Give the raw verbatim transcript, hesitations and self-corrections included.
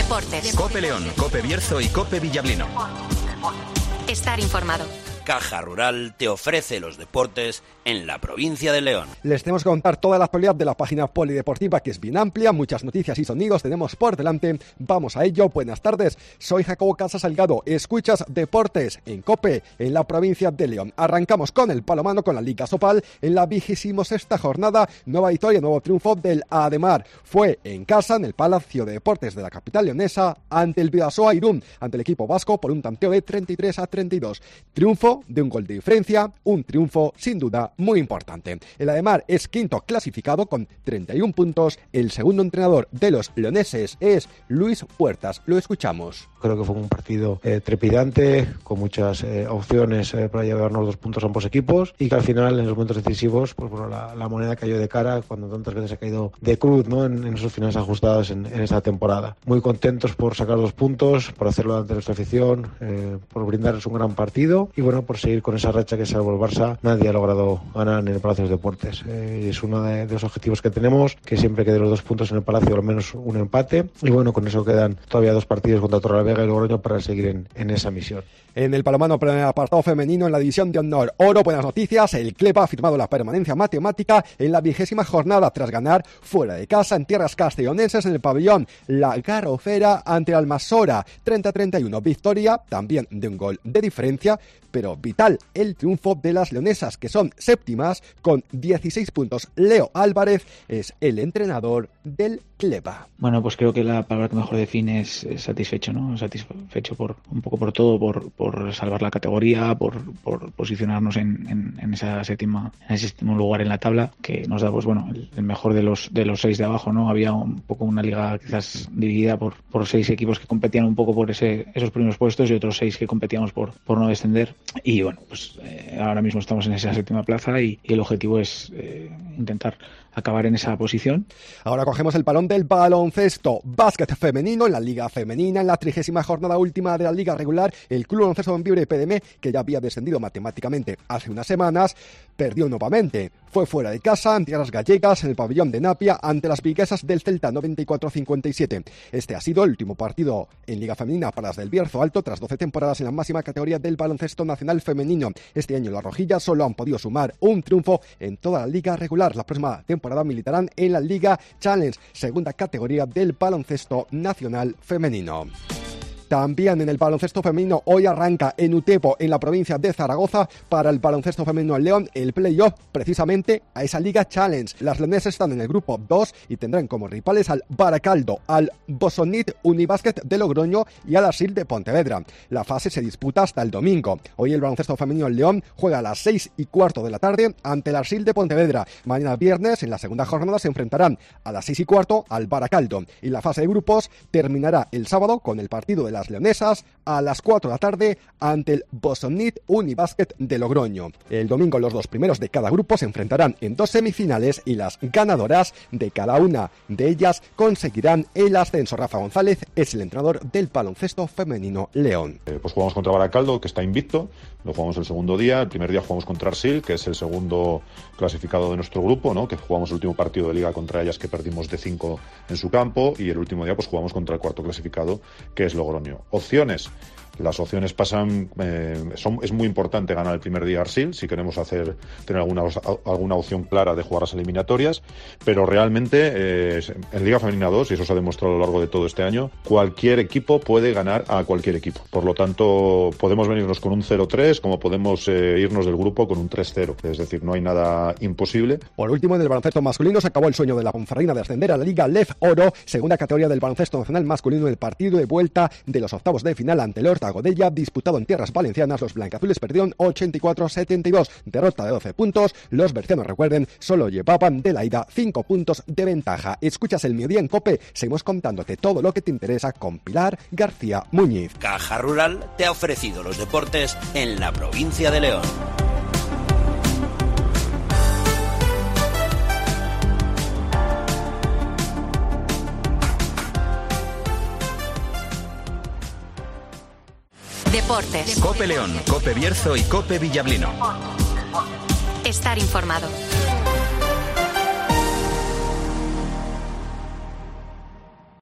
Deportes. COPE León, COPE Bierzo y COPE Villablino. Estar informado. Caja Rural te ofrece los deportes en la provincia de León. Les tenemos que contar toda la actualidad de la página polideportiva, que es bien amplia, muchas noticias y sonidos tenemos por delante. Vamos a ello. Buenas tardes, soy Jacobo Casas Salgado. Escuchas Deportes en COPE, en la provincia de León. Arrancamos con el palomano, con la Liga Sopal, en la vigésima sexta jornada. Nueva victoria, nuevo triunfo del Ademar. Fue en casa, en el Palacio de Deportes de la capital leonesa, ante el Bidasoa Irún, ante el equipo vasco, por un tanteo de treinta y tres a treinta y dos. Triunfo de un gol de diferencia, un triunfo sin duda muy importante. El Ademar es quinto clasificado con treinta y un puntos. El segundo entrenador de los leoneses es Luis Puertas. Lo escuchamos. Creo que fue un partido eh, trepidante, con muchas eh, opciones eh, para llevarnos dos puntos a ambos equipos, y que al final, en los momentos decisivos, pues bueno, la, la moneda cayó de cara cuando tantas veces ha caído de cruz, ¿no? en, en esos finales ajustados en, en esta temporada. Muy contentos por sacar dos puntos, por hacerlo ante nuestra afición, eh, por brindarles un gran partido y bueno, por seguir con esa racha que, salvo el Barça, nadie ha logrado ganar en el Palacio de Deportes. Eh, es uno de, de los objetivos que tenemos, que siempre quede los dos puntos en el Palacio, al menos un empate, y bueno, con eso quedan todavía dos partidos contra Torrelavega y Logroño para seguir en, en esa misión. En el palomano, en el apartado femenino, en la división de honor oro, buenas noticias. El Clepa ha firmado la permanencia matemática en la vigésima jornada tras ganar fuera de casa en tierras castellonenses en el pabellón La Garrofera ante Almasora, treinta a treinta y uno. Victoria también de un gol de diferencia, pero vital el triunfo de las leonesas, que son séptimas con dieciséis puntos. Leo Álvarez es el entrenador del Clepa. Bueno, pues creo que la palabra que mejor define es, es satisfecho, ¿no? Satisfecho por un poco por todo, por, por salvar la categoría, por, por posicionarnos en, en, en esa séptima, en ese séptimo lugar en la tabla, que nos da, pues bueno, el, el mejor de los de los seis de abajo, ¿no? Había un poco una liga quizás dividida por, por seis equipos que competían un poco por ese esos primeros puestos y otros seis que competíamos por, por no descender. Y bueno, pues eh, ahora mismo estamos en esa séptima plaza y, y el objetivo es eh, intentar acabar en esa posición. Ahora cogemos el balón del baloncesto. Básquet femenino en la Liga Femenina, en la trigésima jornada última de la Liga Regular. El Club Baloncesto Bembibre P D M, que ya había descendido matemáticamente hace unas semanas, perdió nuevamente. Fue fuera de casa ante las gallegas en el pabellón de Napia ante las viguesas del Celta, noventa y cuatro a cincuenta y siete. Este ha sido el último partido en Liga Femenina para las del Bierzo Alto tras doce temporadas en la máxima categoría del baloncesto nacional femenino. Este año las rojillas solo han podido sumar un triunfo en toda la Liga Regular. La próxima temporada militarán en la Liga Challenge, segunda categoría del baloncesto nacional femenino. También en el baloncesto femenino, hoy arranca en Utepo, en la provincia de Zaragoza, para el baloncesto femenino en León, el playoff precisamente a esa Liga Challenge. Las leonesas están en el grupo dos y tendrán como rivales al Baracaldo, al Bosonit Unibásquet de Logroño y al Asil de Pontevedra. La fase se disputa hasta el domingo. Hoy el baloncesto femenino en León juega a las seis y cuarto de la tarde ante el Asil de Pontevedra. Mañana viernes, en la segunda jornada, se enfrentarán a las seis y cuarto al Baracaldo. Y la fase de grupos terminará el sábado con el partido de las leonesas a las cuatro de la tarde ante el Bosonit Unibásquet de Logroño. El domingo los dos primeros de cada grupo se enfrentarán en dos semifinales y las ganadoras de cada una de ellas conseguirán el ascenso. Rafa González es el entrenador del baloncesto femenino León. Eh, pues jugamos contra Baracaldo, que está invicto, lo jugamos el segundo día. El primer día jugamos contra Arsil, que es el segundo clasificado de nuestro grupo, ¿no? Que jugamos el último partido de liga contra ellas, que perdimos de cinco en su campo, y el último día pues jugamos contra el cuarto clasificado, que es Logroño. Opciones. Las opciones pasan, eh, son, es muy importante ganar el primer día Arsil si queremos hacer tener alguna, alguna opción clara de jugar las eliminatorias, pero realmente eh, en Liga Femenina dos, y eso se ha demostrado a lo largo de todo este año, cualquier equipo puede ganar a cualquier equipo. Por lo tanto, podemos venirnos con un cero tres como podemos eh, irnos del grupo con un tres cero. Es decir, no hay nada imposible. Por último, en el baloncesto masculino se acabó el sueño de la Ponferradina de ascender a la Liga Lef Oro, segunda categoría del baloncesto nacional masculino, en el partido de vuelta de los octavos de final ante el Horta Godella, disputado en tierras valencianas. Los blancazules perdieron ochenta y cuatro a setenta y dos, derrota de doce puntos. Los bercianos, recuerden, solo llevaban de la ida cinco puntos de ventaja. Escuchas el Mediodía en COPE, seguimos contándote todo lo que te interesa con Pilar García Muñiz. Caja Rural te ha ofrecido los deportes en la provincia de León. Deportes. COPE León, COPE Bierzo y COPE Villablino. Estar informado.